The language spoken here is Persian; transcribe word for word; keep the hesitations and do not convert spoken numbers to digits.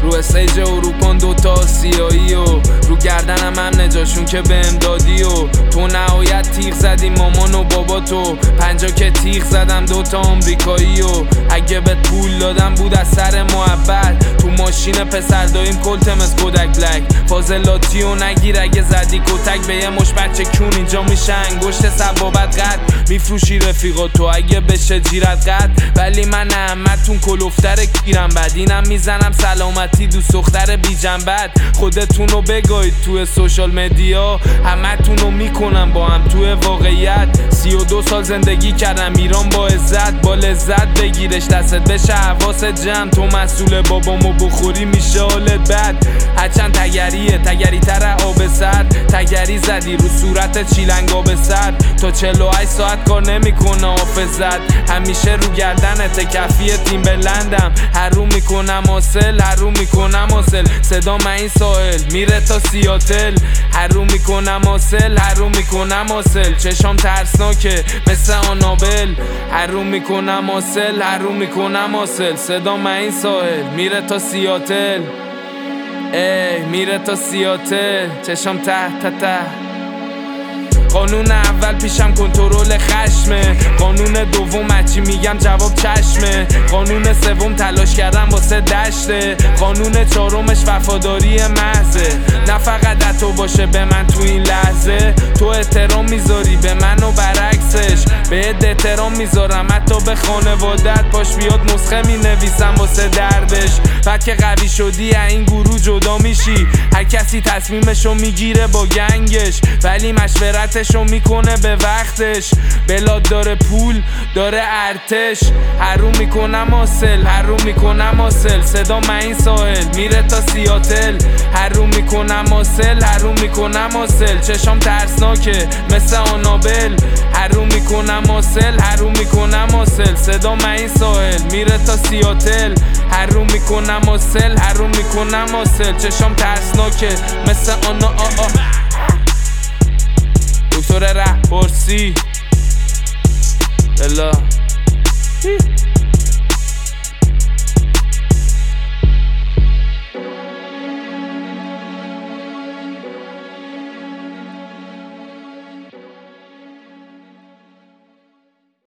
رو استیج اروپان دوتا آسیایی و رو گردنم هم نجاشون که بهم دادی و تو نهایت تیغ زدی مامان و بابا تو پنجا که تیغ زدم دوتا آمریکایی و اگه بهت پول دادم بود از سر محبت تو ماشین پسر داییم کلتم از کودک بلک فاضلاتی و نگیر اگه زدی کتک به یه مش بچه کون اینجا میشه انگشت سبابت قد میفروشی رفیقا تو اگه بشه جیرت قد ولی من احمدتون کلوفتر کیرم بد اینم میزنم سلامتی دوست دختر بی جنبت خودتونو بگاید توی سوشال مدیا همتونو میکنم با هم توی واقعیت سی و دو سال زندگی کردم ایران با عزت با لذت بگیرش دستت بشه حواست جمع تو مسئول بابامو بخوری میشه حالت بد هرچند تگریه تگری تر آب سرد تگری زدی رو صورت چیلنگا به سر تا چهل و هشت ساعت کار نمیکنه حافظت همیشه رو گردنت کفی تیم بلندم هرو میکنم حاصل هرو میکنم حاصل صدا من این ساحل میره تا سیاتل هرو میکنم حاصل هرو میکنم حاصل چشام ترسناکه مثل آنابل هرو میکنم حاصل هرو میکنم حاصل صدا من این ساحل میره تا سیاتل ای میره تا سیاتل چشام ته ته ته قانون اول پیشم کنترل خشمه قانون دوم هرچی میگم جواب چشمه قانون سوم تلاش کردم واسه دشته قانون چهارمش وفاداری محضه نه فقط حتی باشه به من تو این لحظه تو احترام میذاری به من و برعکسش بهت احترام میذارم حتی به خانوادت باش بیاد نسخه مینویسم واسه دردش بعد که قوی شدی این گروه جدا میشی هر کسی تصمیمشو میگیره با گنگش ولی مشورتشو میکنه به وقتش بلاد داره پول داره ارتش هرو میکنم حاصل هرو میکنم حاصل صدا من این ساحل میره تا سیاتل هرو میکنم حاصل هرو میکنم حاصل چشام ترسناکه مثل آنابل هرو میکنم حاصل هرو میکنم حاصل صدا من این ساحل میره تا سیاتل هرو میکنم حاصل هرو میکنم حاصل چشام ترسناکه مثل آنا آ آ دکتر ره پرسی بلا